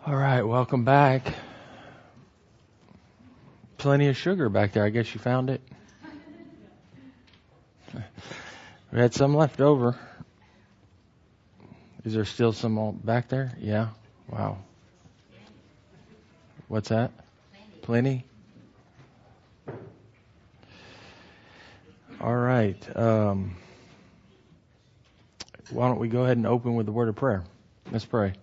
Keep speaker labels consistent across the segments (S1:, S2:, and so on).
S1: All right, welcome back. Plenty of sugar back there. I guess you found it. We had some left over. Is there still some back there? Yeah. Wow. What's that? Plenty? All right. Why don't we go ahead and open with the word of prayer? Let's pray.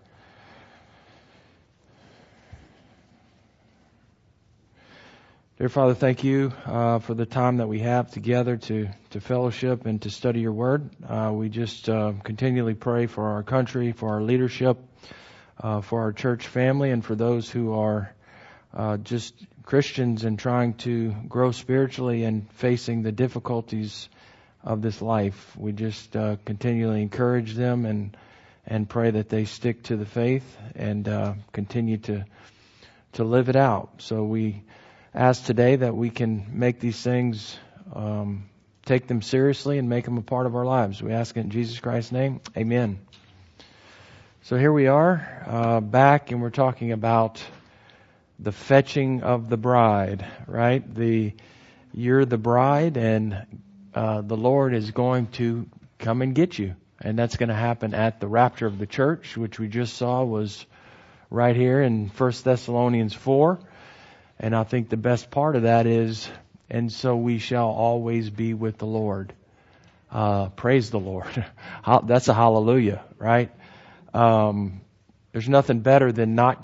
S1: Dear Father, thank you for the time that we have together to fellowship and to study your word. We just continually pray for our country, for our leadership, for our church family, and for those who are just Christians and trying to grow spiritually and facing the difficulties of this life. We just continually encourage them and pray that they stick to the faith and continue to live it out. So we ask today that we can make these things, take them seriously and make them a part of our lives. We ask it in Jesus Christ's name. Amen. So here we are, back, and we're talking about the fetching of the bride, right? You're the bride, and the Lord is going to come and get you. And that's going to happen at the rapture of the church, which we just saw was right here in 1 Thessalonians 4. And I think the best part of that is, and so we shall always be with the Lord. Praise the Lord. That's a hallelujah, right? There's nothing better than not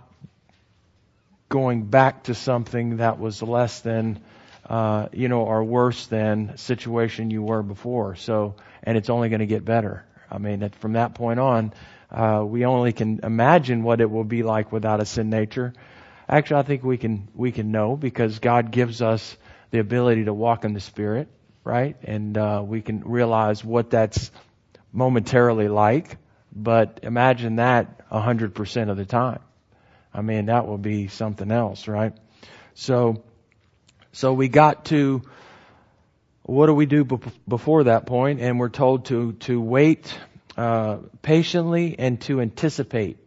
S1: going back to something that was less than, or worse than situation you were before. So, and it's only going to get better. I mean, from that point on, we only can imagine what it will be like without a sin nature. Actually, I think we can know, because God gives us the ability to walk in the Spirit, right? And we can realize what that's momentarily like. But imagine that 100% of the time. I mean, that will be something else, right? So we got to, what do we do before that point? And we're told to wait patiently and to anticipate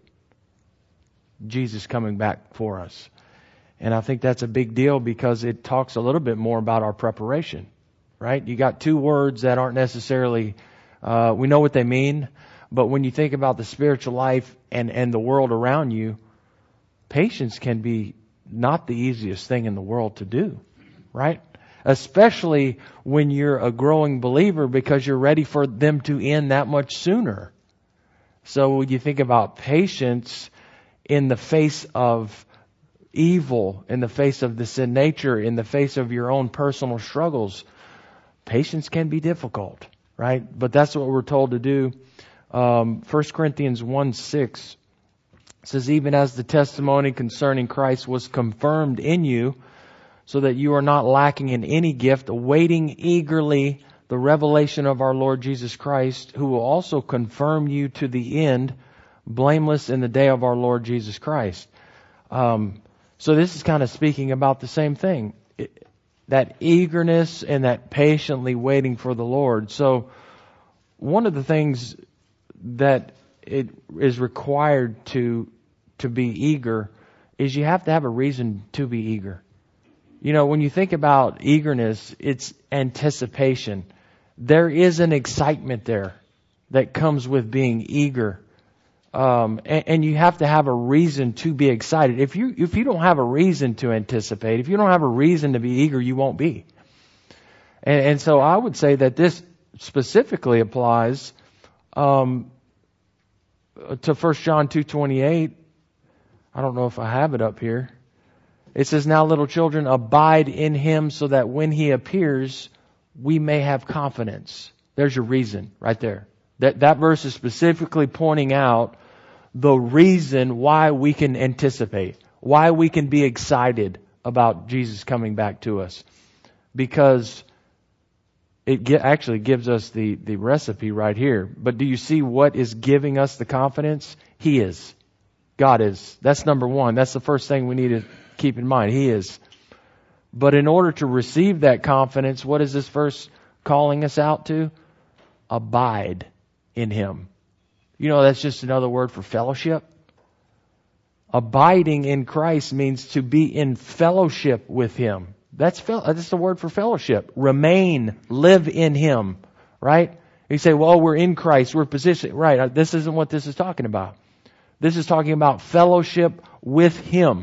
S1: Jesus coming back for us. And I think that's a big deal, because it talks a little bit more about our preparation, right? You got two words that aren't necessarily, we know what they mean, but when you think about the spiritual life and the world around you, patience can be not the easiest thing in the world to do, right? Especially when you're a growing believer, because you're ready for them to end that much sooner. So when you think about patience in the face of evil, in the face of the sin nature, in the face of your own personal struggles, patience can be difficult, right? But that's what we're told to do. 1 Corinthians 1:6 says, even as the testimony concerning Christ was confirmed in you, so that you are not lacking in any gift, awaiting eagerly the revelation of our Lord Jesus Christ, who will also confirm you to the end, blameless in the day of our Lord Jesus Christ. So this is kind of speaking about the same thing, that eagerness and that patiently waiting for the Lord. So one of the things that it is required to be eager is you have to have a reason to be eager. You know, when you think about eagerness, it's anticipation. There is an excitement there that comes with being eager. And you have to have a reason to be excited. If you don't have a reason to anticipate, if you don't have a reason to be eager, you won't be. And so I would say that this specifically applies to 1 John 2:28. I don't know if I have it up here. It says, now little children, abide in Him, so that when He appears, we may have confidence. There's your reason right there. That verse is specifically pointing out the reason why we can anticipate, why we can be excited about Jesus coming back to us. Because it actually gives us the recipe right here. But do you see what is giving us the confidence? He is. God is. That's number one. That's the first thing we need to keep in mind. He is. But in order to receive that confidence, what is this verse calling us out to? Abide in Him. You know, that's just another word for fellowship. Abiding in Christ means to be in fellowship with Him. That's the word for fellowship. Remain, live in Him, right? You say, well, we're in Christ, we're positioned. Right, this isn't what this is talking about. This is talking about fellowship with Him,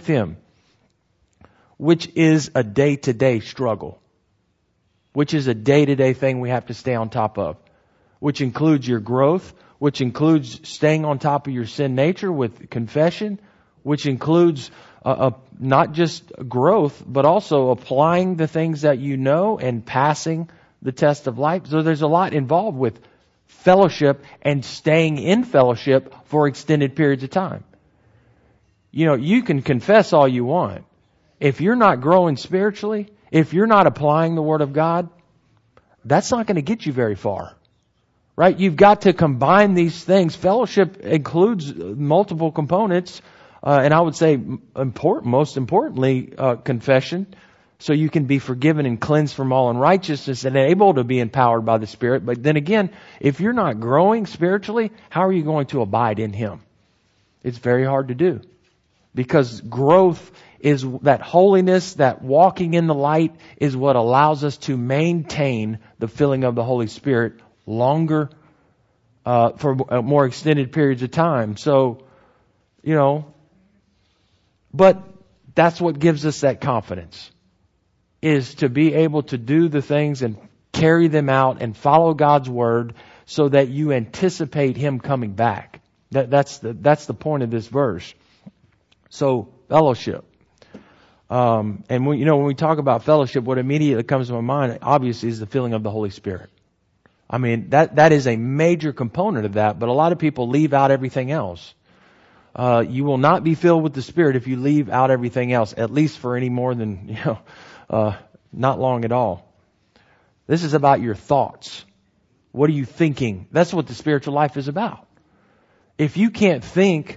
S1: which is a day-to-day struggle, which is a day-to-day thing we have to stay on top of, which includes your growth, which includes staying on top of your sin nature with confession, which includes not just growth, but also applying the things that you know and passing the test of life. So there's a lot involved with fellowship and staying in fellowship for extended periods of time. You know, you can confess all you want. If you're not growing spiritually, if you're not applying the Word of God, that's not going to get you very far. Right? You've got to combine these things. Fellowship includes multiple components, and I would say most importantly, confession, so you can be forgiven and cleansed from all unrighteousness and able to be empowered by the Spirit. But then again, if you're not growing spiritually, how are you going to abide in Him? It's very hard to do, because growth is that holiness, that walking in the light is what allows us to maintain the filling of the Holy Spirit longer, for more extended periods of time. So, you know, but that's what gives us that confidence, is to be able to do the things and carry them out and follow God's Word so that you anticipate Him coming back. That's the point of this verse. So, fellowship. And when we talk about fellowship, what immediately comes to my mind, obviously, is the filling of the Holy Spirit. I mean, that is a major component of that, but a lot of people leave out everything else. You will not be filled with the Spirit if you leave out everything else, at least for any more than, not long at all. This is about your thoughts. What are you thinking? That's what the spiritual life is about. If you can't think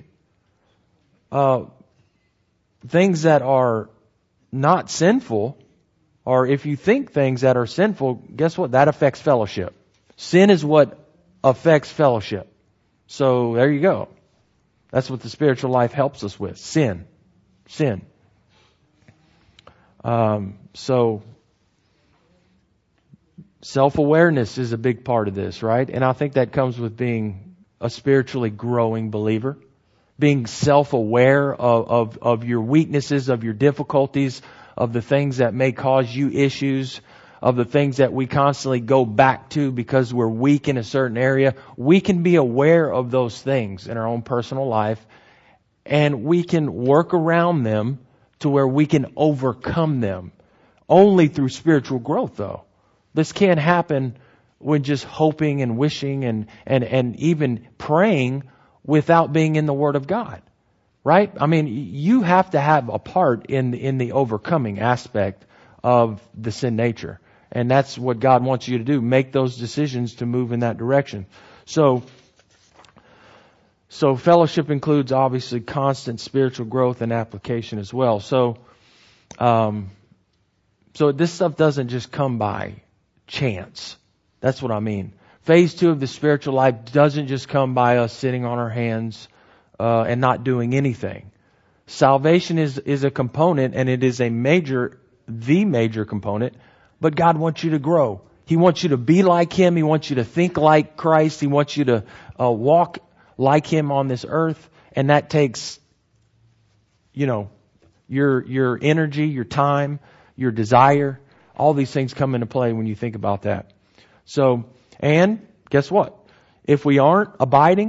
S1: things that are not sinful, or if you think things that are sinful, guess what? That affects fellowship. Sin is what affects fellowship. So there you go. That's what the spiritual life helps us with. Sin. So self-awareness is a big part of this, right? And I think that comes with being a spiritually growing believer. Being self-aware of your weaknesses, of your difficulties, of the things that may cause you issues, of the things that we constantly go back to because we're weak in a certain area. We can be aware of those things in our own personal life, and we can work around them to where we can overcome them. Only through spiritual growth, though. This can't happen when just hoping and wishing and even praying without being in the Word of God. Right? I mean, you have to have a part in the overcoming aspect of the sin nature. And that's what God wants you to do. Make those decisions to move in that direction. So fellowship includes obviously constant spiritual growth and application as well. So this stuff doesn't just come by chance. That's what I mean. Phase 2 of the spiritual life doesn't just come by us sitting on our hands and not doing anything. Salvation is a component, and it is the major component, but God wants you to grow. He wants you to be like Him. He wants you to think like Christ. He wants you to walk like Him on this earth, and that takes, your energy, your time, your desire. All these things come into play when you think about that. So, and guess what? If we aren't abiding,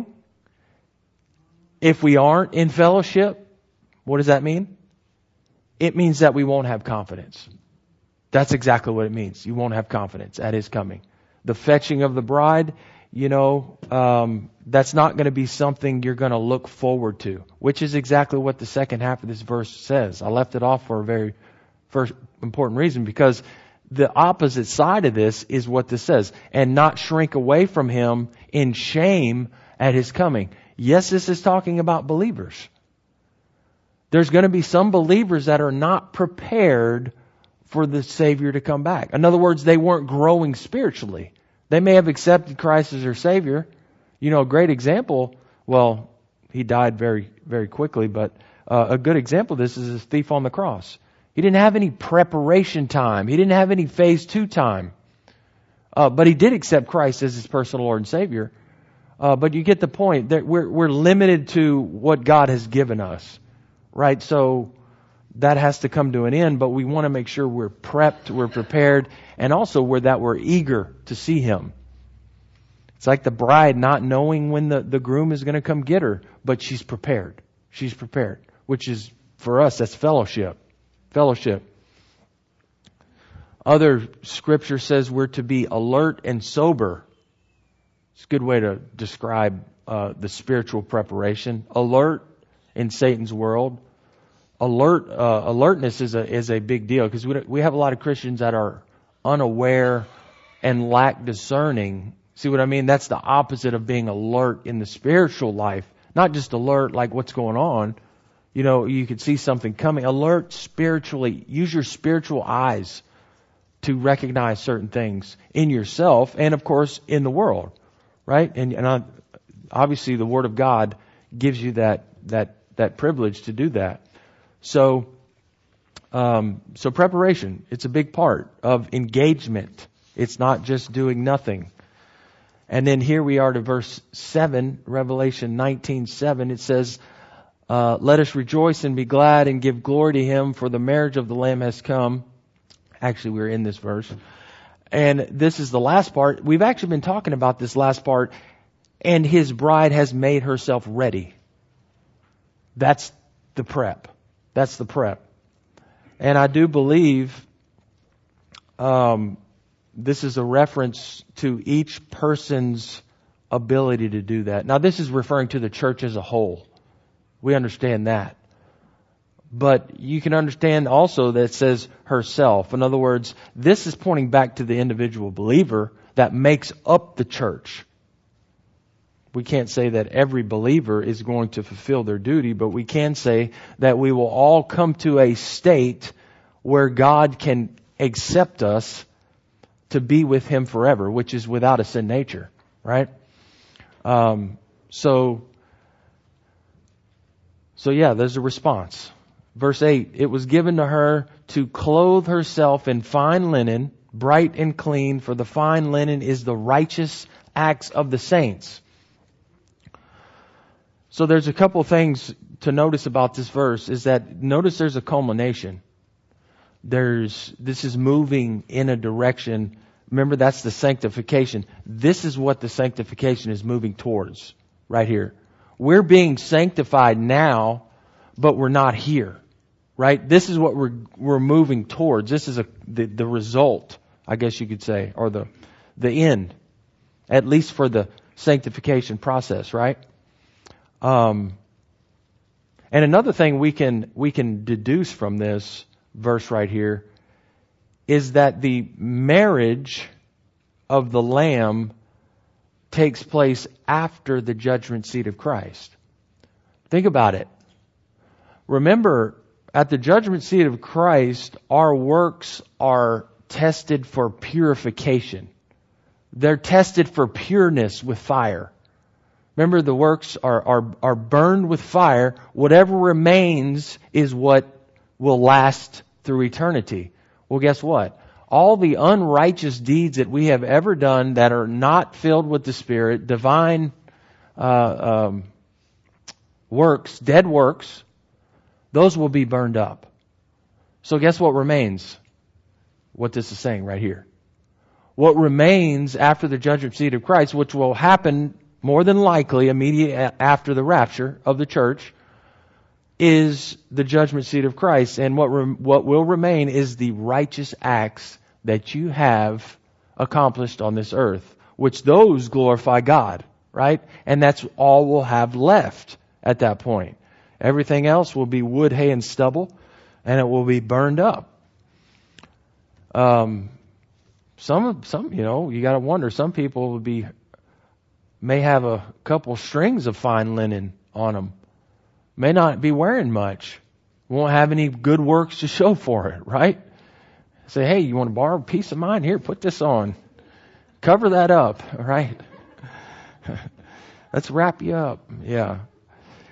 S1: if we aren't in fellowship, what does that mean? It means that we won't have confidence. That's exactly what it means. You won't have confidence at His coming. The fetching of the bride, that's not going to be something you're going to look forward to, which is exactly what the second half of this verse says. I left it off for a very first important reason, because the opposite side of this is what this says. And not shrink away from Him in shame at His coming. Yes, this is talking about believers. There's going to be some believers that are not prepared for the Savior to come back. In other words, they weren't growing spiritually. They may have accepted Christ as their Savior. A great example, he died very, very quickly. But a good example of this is a thief on the cross. He didn't have any preparation time. He didn't have any phase 2 time. But he did accept Christ as his personal Lord and Savior. But you get the point that we're limited to what God has given us, right? So that has to come to an end, but we want to make sure we're prepped, we're prepared, and also we're eager to see Him. It's like the bride not knowing when the groom is going to come get her, but she's prepared. She's prepared, which is, for us, that's fellowship. Fellowship. Other scripture says we're to be alert and sober. It's a good way to describe the spiritual preparation. Alert in Satan's world. Alertness is a big deal because we have a lot of Christians that are unaware and lack discerning. See what I mean? That's the opposite of being alert in the spiritual life. Not just alert like what's going on. You know, you could see something coming. Alert spiritually. Use your spiritual eyes to recognize certain things in yourself and, of course, in the world. Right? And obviously the Word of God gives you that privilege to do that. So preparation, it's a big part of engagement. It's not just doing nothing. And then here we are to verse 7, Revelation 19:7. It says, let us rejoice and be glad and give glory to Him, for the marriage of the Lamb has come. Actually, we're in this verse. And this is the last part. We've actually been talking about this last part. And His bride has made herself ready. That's the prep. That's the prep. And I do believe this is a reference to each person's ability to do that. Now, this is referring to the church as a whole. We understand that. But you can understand also that it says herself. In other words, this is pointing back to the individual believer that makes up the church. We can't say that every believer is going to fulfill their duty, but we can say that we will all come to a state where God can accept us to be with Him forever, which is without a sin nature, right? So yeah, there's a response. Verse 8, it was given to her to clothe herself in fine linen, bright and clean, for the fine linen is the righteous acts of the saints. So there's a couple things to notice about this verse, is that notice there's a culmination. This is moving in a direction. Remember, that's the sanctification. This is what the sanctification is moving towards right here. We're being sanctified now, but we're not here. Right? This is what we're moving towards. This is the result, I guess you could say, or the end, at least for the sanctification process, right? And another thing we can deduce from this verse right here is that the marriage of the Lamb takes place after the judgment seat of Christ. Think about it. Remember, at the judgment seat of Christ, our works are tested for purification. They're tested for pureness with fire. Remember, the works are burned with fire. Whatever remains is what will last through eternity. Well, guess what? All the unrighteous deeds that we have ever done that are not filled with the Spirit, divine works, dead works, those will be burned up. So guess what remains? What this is saying right here. What remains after the judgment seat of Christ, which will happen more than likely immediately after the rapture of the church, is the judgment seat of Christ. And what will remain is the righteous acts that you have accomplished on this earth, which those glorify God, right? And that's all we'll have left at that point. Everything else will be wood, hay, and stubble, and it will be burned up. Some, you got to wonder. Some people may have a couple strings of fine linen on them. May not be wearing much. Won't have any good works to show for it, right? Say, hey, you want to borrow a piece of mine? Here, put this on. Cover that up, all right? Let's wrap you up. Yeah.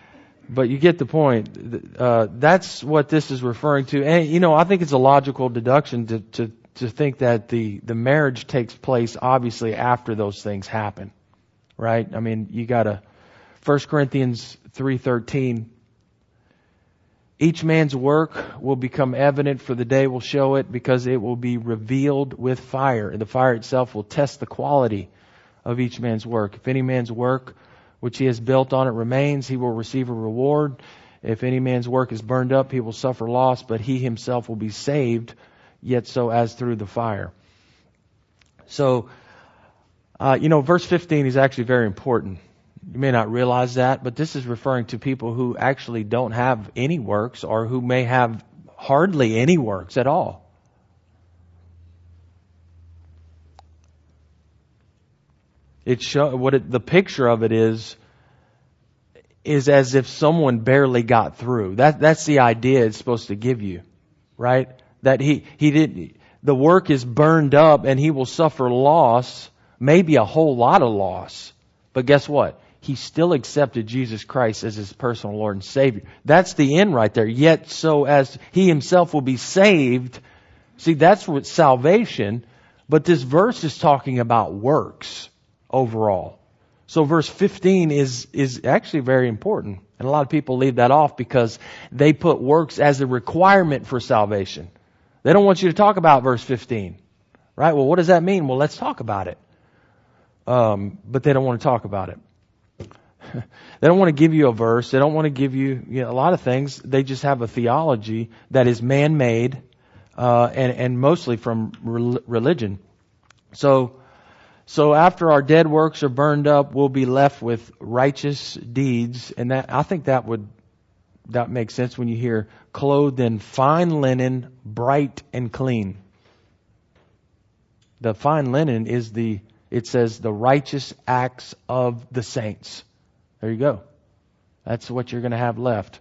S1: But you get the point. That's what this is referring to. And, I think it's a logical deduction to think that the marriage takes place obviously after those things happen. Right? I mean, you got to 1 Corinthians 3:13. Each man's work will become evident, for the day will show it, because it will be revealed with fire. And the fire itself will test the quality of each man's work. If any man's work which he has built on it remains, he will receive a reward. If any man's work is burned up, he will suffer loss, but he himself will be saved, yet so as through the fire. So, verse 15 is actually very important. You may not realize that, but this is referring to people who actually don't have any works, or who may have hardly any works at all. The picture of it is as if someone barely got through. That's the idea it's supposed to give you, right? That the work is burned up and he will suffer loss, maybe a whole lot of loss. But guess what? He still accepted Jesus Christ as his personal Lord and Savior. That's the end right there. Yet so as he himself will be saved. See, that's what salvation. But this verse is talking about works overall. So verse 15 is actually very important. And a lot of people leave that off because they put works as a requirement for salvation. They don't want you to talk about verse 15. Right? Well, what does that mean? Well, let's talk about it. But they don't want to talk about it. They don't want to give you a verse. They don't want to give you, a lot of things. They just have a theology that is man-made and mostly from religion. So after our dead works are burned up, we'll be left with righteous deeds. And I think that makes sense when you hear clothed in fine linen, bright and clean. The fine linen it says the righteous acts of the saints. There you go. That's what you're going to have left.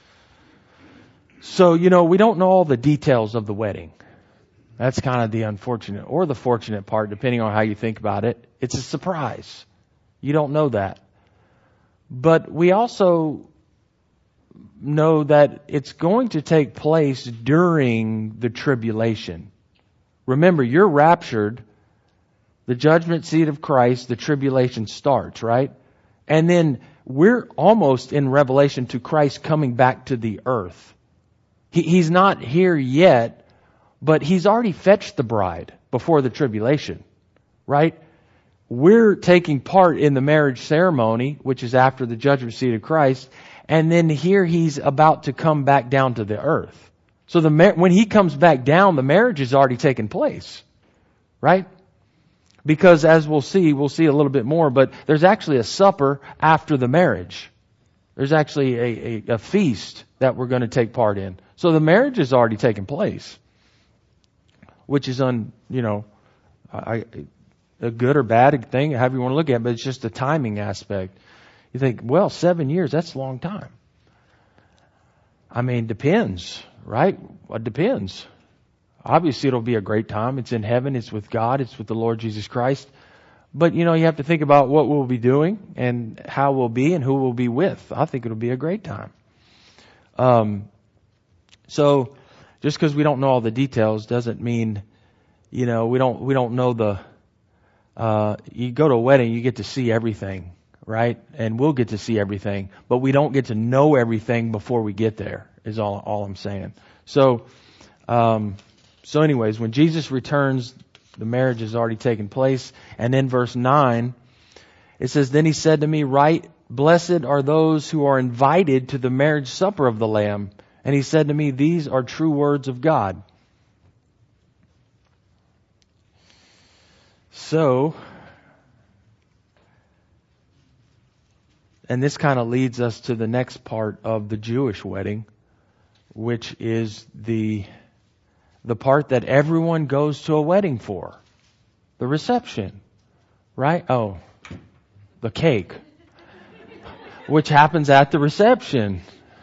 S1: So, we don't know all the details of the wedding. That's kind of the unfortunate or the fortunate part, depending on how you think about it. It's a surprise. You don't know that. But we also know that it's going to take place during the tribulation. Remember, you're raptured. The judgment seat of Christ, the tribulation starts, right? And then we're almost in Revelation to Christ coming back to the earth. He's not here yet. But he's already fetched the bride before the tribulation, right? We're taking part in the marriage ceremony, which is after the judgment seat of Christ. And then here he's about to come back down to the earth. So when he comes back down, the marriage has already taken place, right? Because as we'll see a little bit more, but there's actually a supper after the marriage. There's actually a feast that we're going to take part in. So the marriage has already taken place. Which is a good or bad thing, however you want to look at it, but it's just the timing aspect. You think, 7 years, that's a long time. I mean, depends, right? It depends. Obviously, it'll be a great time. It's in heaven. It's with God. It's with the Lord Jesus Christ. But, you have to think about what we'll be doing and how we'll be and who we'll be with. I think it'll be a great time. So, just because we don't know all the details doesn't mean, we don't know you go to a wedding, you get to see everything, right? And we'll get to see everything, but we don't get to know everything before we get there, is all I'm saying. So anyways, when Jesus returns, the marriage has already taken place. And in verse 9, it says, "Then he said to me, Right, blessed are those who are invited to the marriage supper of the Lamb. And he said to me, These are true words of God." So, and this kind of leads us to the next part of the Jewish wedding, which is the part that everyone goes to a wedding for. The reception, right? Oh, the cake, which happens at the reception.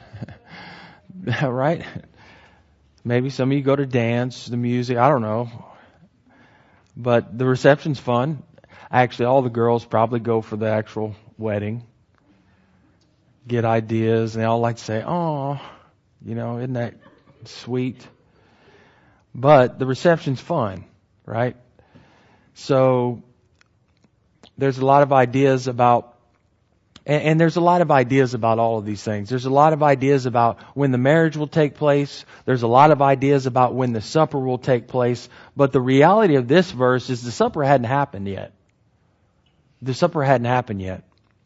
S1: Right? Maybe some of you go to dance, the music, I don't know. But the reception's fun. Actually, all the girls probably go for the actual wedding. get ideas, and they all like to say, "Oh, isn't that sweet?" But the reception's fun, right? So there's a lot of ideas about, and there's a lot of ideas about all of these things. There's a lot of ideas about when the marriage will take place. There's a lot of ideas about when the supper will take place. But the reality of this verse is the supper hadn't happened yet. The supper hadn't happened yet.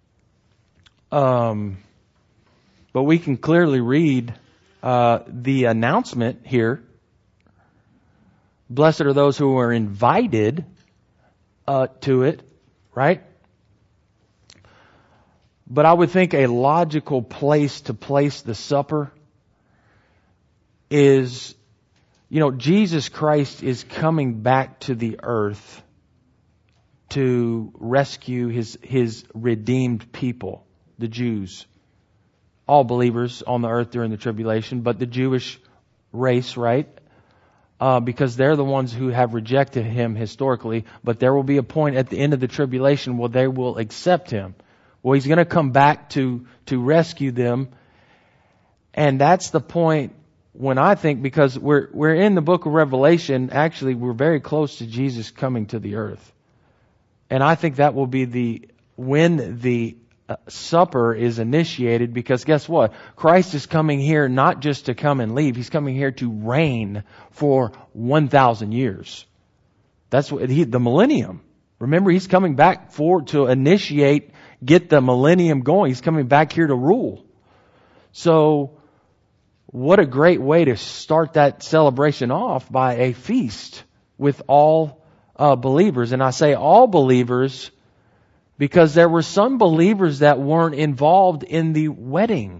S1: But we can clearly read the announcement here. Blessed are those who are invited to it, right? But I would think a logical place to place the supper is, Jesus Christ is coming back to the earth to rescue his redeemed people, the Jews. All believers on the earth during the tribulation, but the Jewish race, right? Because they're the ones who have rejected him historically. But there will be a point at the end of the tribulation where they will accept him. Well, he's going to come back to rescue them. And that's the point when I think, because we're in the book of Revelation, actually we're very close to Jesus coming to the earth. And I think that will be when the supper is initiated, because guess what? Christ is coming here not just to come and leave. He's coming here to reign for 1,000 years. That's what the millennium. Remember, he's coming back to initiate, get the millennium going. He's coming back here to rule. So, what a great way to start that celebration off, by a feast with all believers. And I say all believers because there were some believers that weren't involved in the wedding.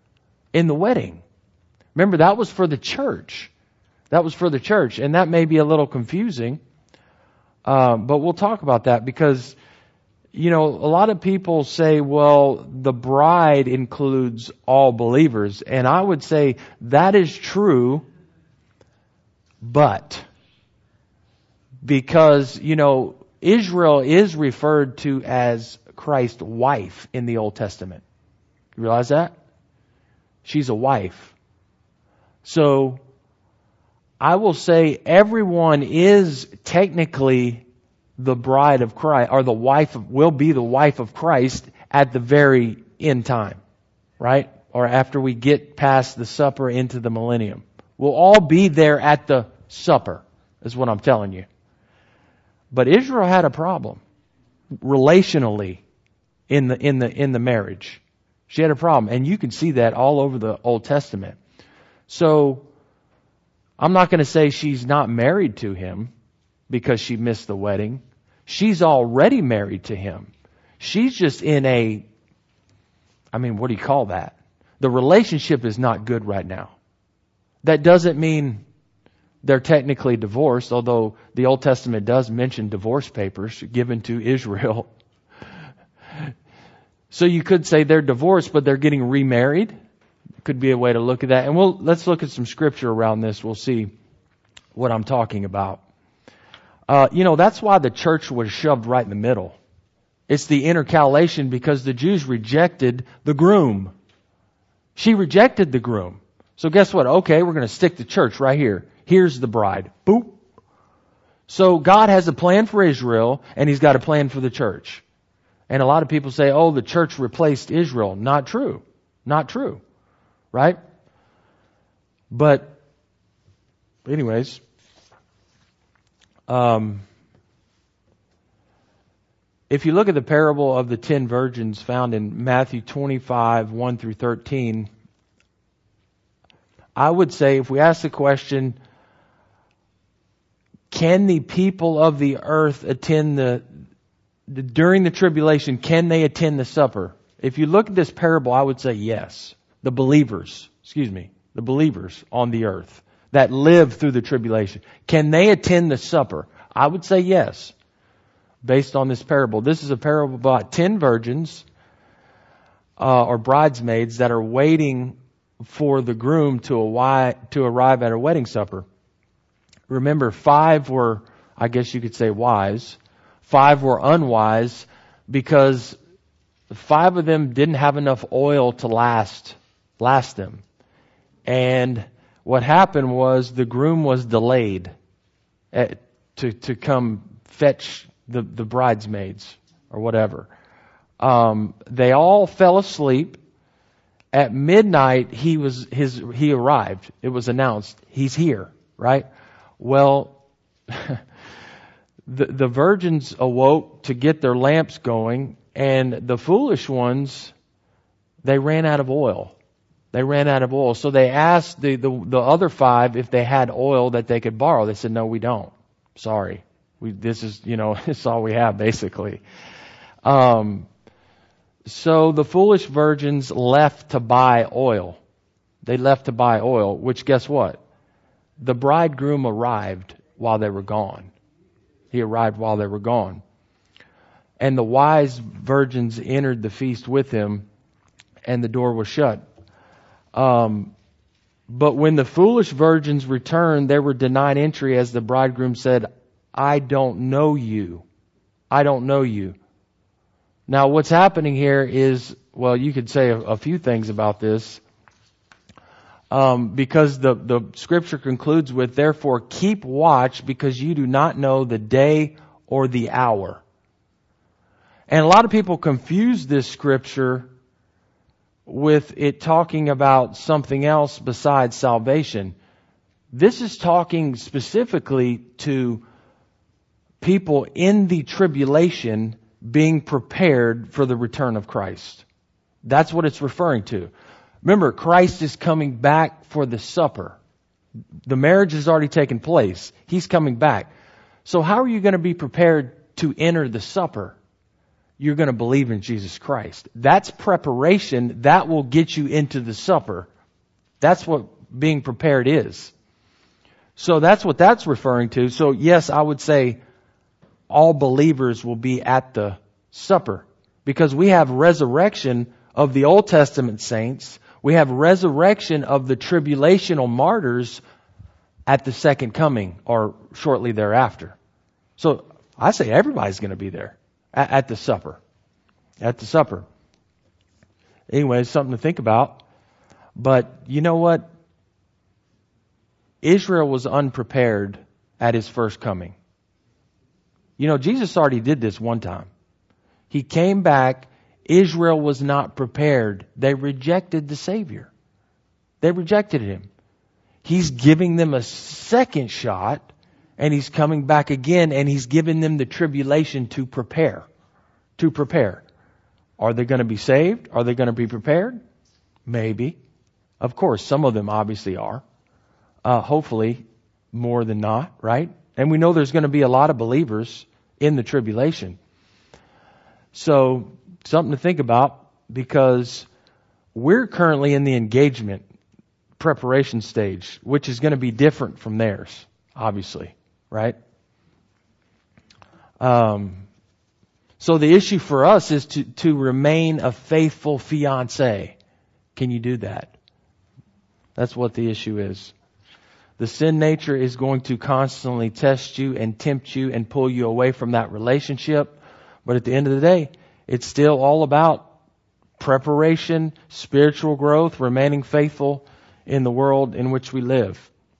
S1: Remember, that was for the church. And that may be a little confusing. But we'll talk about that because, a lot of people say, well, the bride includes all believers. And I would say that is true, but because, Israel is referred to as Christ's wife in the Old Testament. You realize that? She's a wife. So, I will say everyone is technically the bride of Christ, or will be the wife of Christ at the very end time, right? Or after we get past the supper into the millennium. We'll all be there at the supper, is what I'm telling you. But Israel had a problem relationally in the marriage. She had a problem, and you can see that all over the Old Testament. So I'm not going to say she's not married to him because she missed the wedding. She's already married to him. She's just in what do you call that? The relationship is not good right now. That doesn't mean they're technically divorced, although the Old Testament does mention divorce papers given to Israel. So you could say they're divorced, but they're getting remarried. Could be a way to look at that. And let's look at some scripture around this. We'll see what I'm talking about. That's why the church was shoved right in the middle. It's the intercalation because the Jews rejected the groom. She rejected the groom. So guess what? Okay, we're going to stick the church right here. Here's the bride. Boop. So God has a plan for Israel, and He's got a plan for the church. And a lot of people say, the church replaced Israel. Not true. Not true. Right? But, anyways, if you look at the parable of the 10 virgins found in Matthew 25, 1 through 13, I would say if we ask the question, can the people of the earth attend during the tribulation, can they attend the supper? If you look at this parable, I would say yes. The believers on the earth that live through the tribulation, can they attend the supper? I would say yes, based on this parable. This is a parable about 10 virgins or bridesmaids that are waiting for the groom to arrive at a wedding supper. Remember, 5 were, I guess you could say, wise. 5 were unwise because 5 of them didn't have enough oil to last them. And what happened was the groom was delayed to come fetch the bridesmaids or whatever. They all fell asleep. At midnight, he arrived. It was announced, he's here, right? Well, the virgins awoke to get their lamps going, and the foolish ones, they ran out of oil. So they asked the other 5 if they had oil that they could borrow. They said, no, we don't. Sorry. This is all we have, basically. So the foolish virgins left to buy oil. They left to buy oil, which guess what? The bridegroom arrived while they were gone. He arrived while they were gone. And the wise virgins entered the feast with him, and the door was shut. But when the foolish virgins returned, they were denied entry as the bridegroom said, I don't know you. I don't know you. Now, what's happening here is, well, you could say a few things about this, because the scripture concludes with, therefore, keep watch because you do not know the day or the hour. And a lot of people confuse this scripture with it talking about something else besides salvation. This is talking specifically to people in the tribulation being prepared for the return of Christ. That's what it's referring to. Remember, Christ is coming back for the supper. The marriage has already taken place. He's coming back. So how are you going to be prepared to enter the supper? You're going to believe in Jesus Christ. That's preparation. That will get you into the supper. That's what being prepared is. So that's what that's referring to. So yes, I would say all believers will be at the supper, because we have resurrection of the Old Testament saints. We have resurrection of the tribulational martyrs at the second coming or shortly thereafter. So I say everybody's going to be there at the supper. At the supper. Anyway, it's something to think about. But you know what? Israel was unprepared at his first coming. Jesus already did this one time. He came back. Israel was not prepared. They rejected the Savior. They rejected him. He's giving them a second shot, and he's coming back again, and he's giving them the tribulation to prepare. To prepare. Are they going to be saved? Are they going to be prepared? Maybe. Of course, some of them obviously are. Hopefully, more than not, right? And we know there's going to be a lot of believers in the tribulation. So, something to think about, because we're currently in the engagement preparation stage, which is going to be different from theirs, obviously, right? So the issue for us is to remain a faithful fiancé. Can you do that? That's what the issue is. The sin nature is going to constantly test you and tempt you and pull you away from that relationship. But at the end of the day, it's still all about preparation, spiritual growth, remaining faithful in the world in which we live.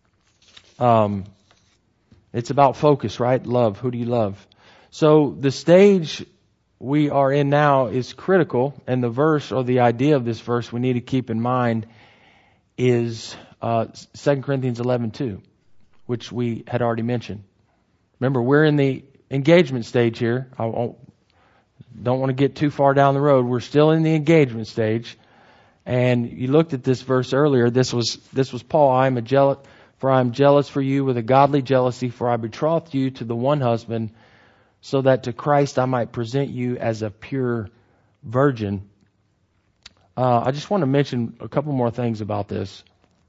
S1: It's about focus, right? Love. Who do you love? So the stage we are in now is critical, and the verse or the idea of this verse we need to keep in mind is 2 Corinthians 11:2, which we had already mentioned. Remember, we're in the engagement stage here. I don't want to get too far down the road. We're still in the engagement stage. And you looked at this verse earlier. This was Paul. I am jealous for you with a godly jealousy, for I betrothed you to the one husband, so that to Christ I might present you as a pure virgin. I just want to mention a couple more things about this.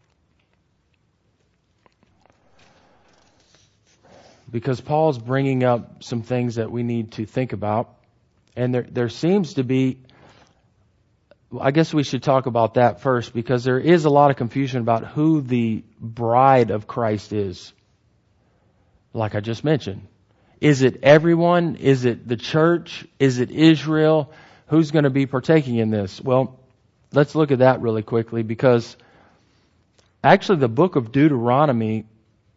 S1: Because Paul's bringing up some things that we need to think about. And there seems to be, I guess we should talk about that first, because there is a lot of confusion about who the bride of Christ is. Like I just mentioned. Is it everyone? Is it the church? Is it Israel? who's going to be partaking in this? Well, let's look at that really quickly, because actually the book of Deuteronomy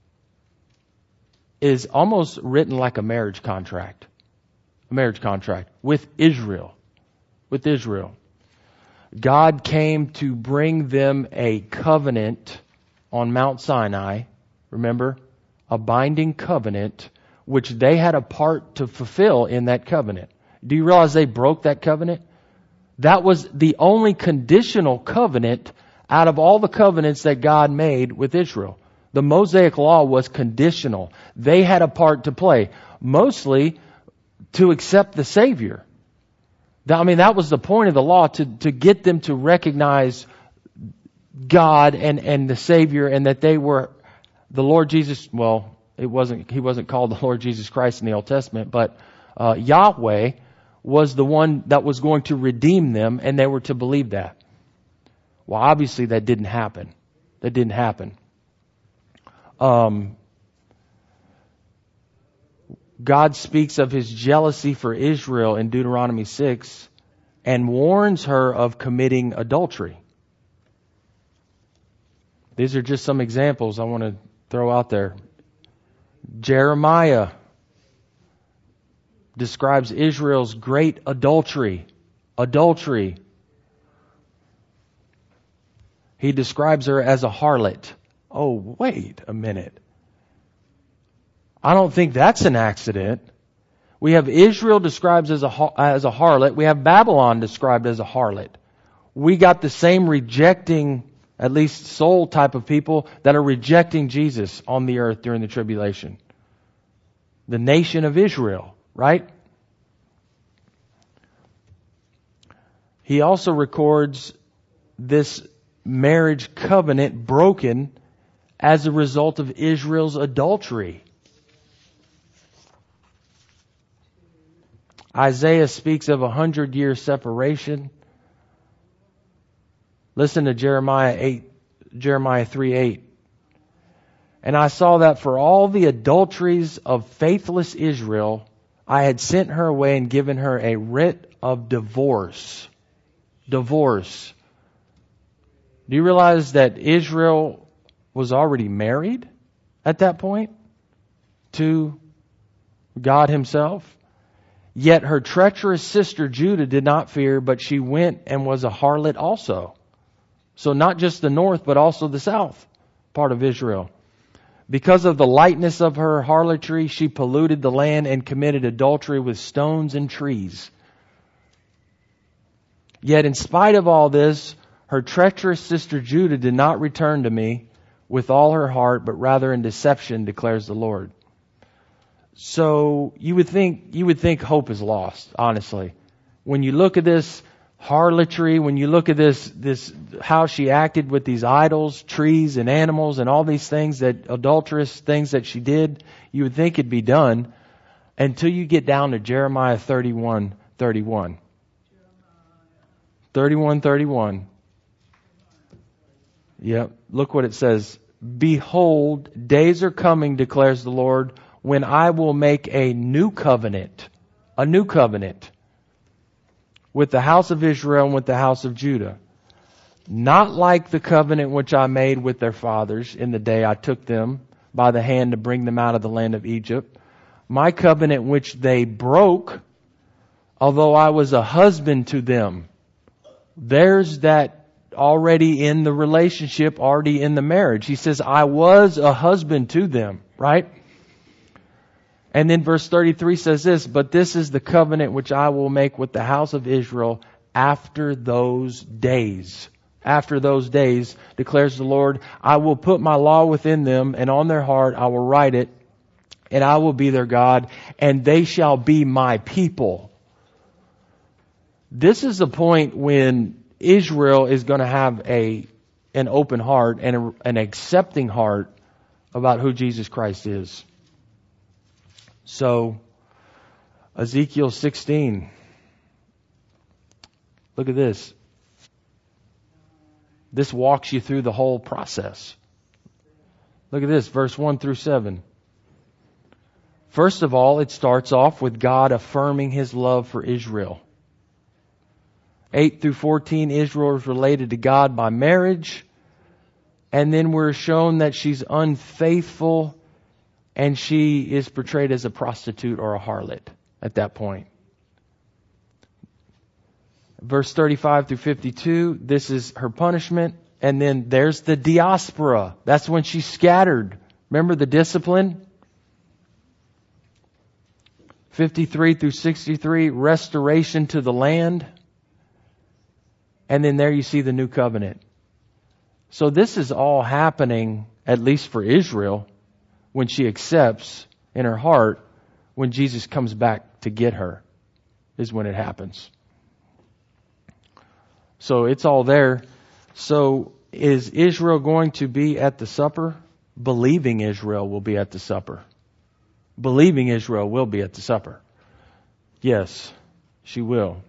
S1: is almost written like a marriage contract. A marriage contract with Israel. With Israel. God came to bring them a covenant on Mount Sinai. Remember? A binding covenant, which they had a part to fulfill in that covenant. Do you realize they broke that covenant? That was the only conditional covenant out of all the covenants that God made with Israel. The Mosaic Law was conditional. They had a part to play, mostly to accept the Savior. That was the point of the law, to get them to recognize God and the Savior, and that they were the Lord Jesus. Well, he wasn't called the Lord Jesus Christ in the Old Testament, but Yahweh was the one that was going to redeem them, and they were to believe that. Well, obviously that didn't happen. That didn't happen. God speaks of His jealousy for Israel in Deuteronomy 6 and warns her of committing adultery. These are just some examples I want to throw out there. Jeremiah describes Israel's great adultery. Adultery. He describes her as a harlot. Oh, wait a minute. I don't think that's an accident. We have Israel described as a harlot. We have Babylon described as a harlot. We got the same rejecting, at least soul type of people that are rejecting Jesus on the earth during the tribulation. The nation of Israel, right? He also records this marriage covenant broken as a result of Israel's adultery. Isaiah speaks of 100-year separation. Listen to Jeremiah 3:8. And I saw that for all the adulteries of faithless Israel, I had sent her away and given her a writ of divorce. Divorce. Do you realize that Israel was already married at that point to God Himself? Yet her treacherous sister Judah did not fear, but she went and was a harlot also. So not just the north, but also the south part of Israel. Because of the lightness of her harlotry, she polluted the land and committed adultery with stones and trees. Yet in spite of all this, her treacherous sister Judah did not return to me with all her heart, but rather in deception, declares the Lord. So you would think hope is lost, honestly. When you look at this harlotry, when you look at this how she acted with these idols, trees and animals and all these things, that adulterous things that she did, you would think it'd be done until you get down to Jeremiah 31:31. 31:31. Yep. Look what it says. Behold, days are coming, declares the Lord, when I will make a new covenant with the house of Israel and with the house of Judah. Not like the covenant which I made with their fathers in the day I took them by the hand to bring them out of the land of Egypt. My covenant which they broke, although I was a husband to them. There's that already in the relationship, already in the marriage. He says, I was a husband to them, right? And then verse 33 says this, but this is the covenant which I will make with the house of Israel after those days. After those days, declares the Lord, I will put my law within them, and on their heart I will write it, and I will be their God, and they shall be my people. This is the point when Israel is going to have an open heart and an accepting heart about who Jesus Christ is. So, Ezekiel 16. Look at this. This walks you through the whole process. Look at this, verse 1 through 7. First of all, it starts off with God affirming His love for Israel. 8 through 14, Israel is related to God by marriage. And then we're shown that she's unfaithful and she is portrayed as a prostitute or a harlot at that point. Verse 35 through 52, this is her punishment. And then there's the diaspora. That's when she's scattered. Remember the discipline? 53 through 63, restoration to the land. And then there you see the new covenant. So this is all happening, at least for Israel, when she accepts in her heart, when Jesus comes back to get her, is when it happens. So it's all there. So is Israel going to be at the supper? Believing Israel will be at the supper. Believing Israel will be at the supper. Yes, she will.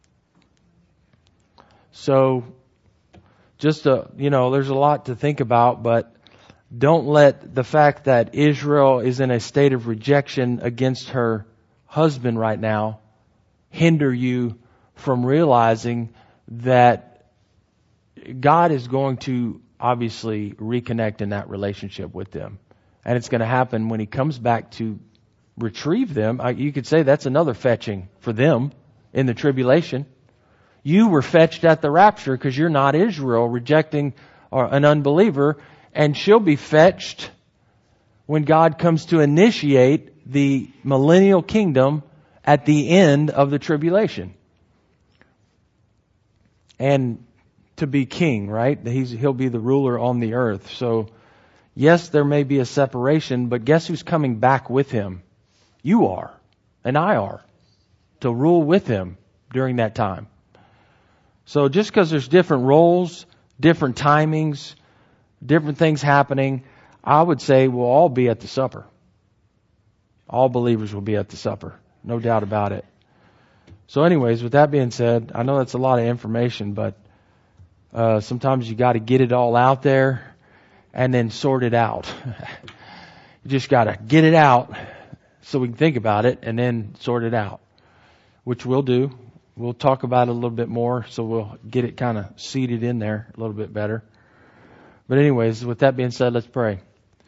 S1: So, there's a lot to think about, but don't let the fact that Israel is in a state of rejection against her husband right now hinder you from realizing that God is going to obviously reconnect in that relationship with them. And it's going to happen when He comes back to retrieve them. You could say that's another fetching for them in the tribulation. You were fetched at the rapture because you're not Israel, rejecting an unbeliever, and she'll be fetched when God comes to initiate the millennial kingdom at the end of the tribulation. And to be king, right? He'll be the ruler on the earth. So, yes, there may be a separation, but guess who's coming back with Him? You are, and I are, to rule with Him during that time. So just because there's different roles, different timings, different things happening, I would say we'll all be at the supper. All believers will be at the supper. No doubt about it. So anyways, with that being said, I know that's a lot of information, but sometimes you got to get it all out there and then sort it out. You just got to get it out so we can think about it and then sort it out, which we'll do. We'll talk about it a little bit more, so we'll get it kind of seated in there a little bit better. But anyways, with that being said, let's pray.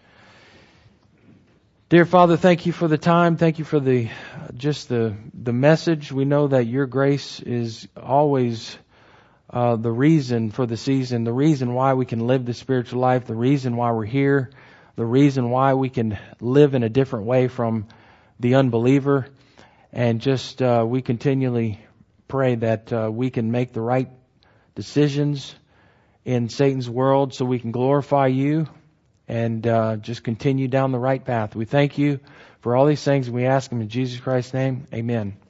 S1: Dear Father, thank you for the time. Thank you for the message. We know that your grace is always the reason for the season, the reason why we can live the spiritual life, the reason why we're here, the reason why we can live in a different way from the unbeliever. And just we continually pray that we can make the right decisions in Satan's world so we can glorify you and just continue down the right path. We thank you for all these things, and we ask them in Jesus Christ's name. Amen.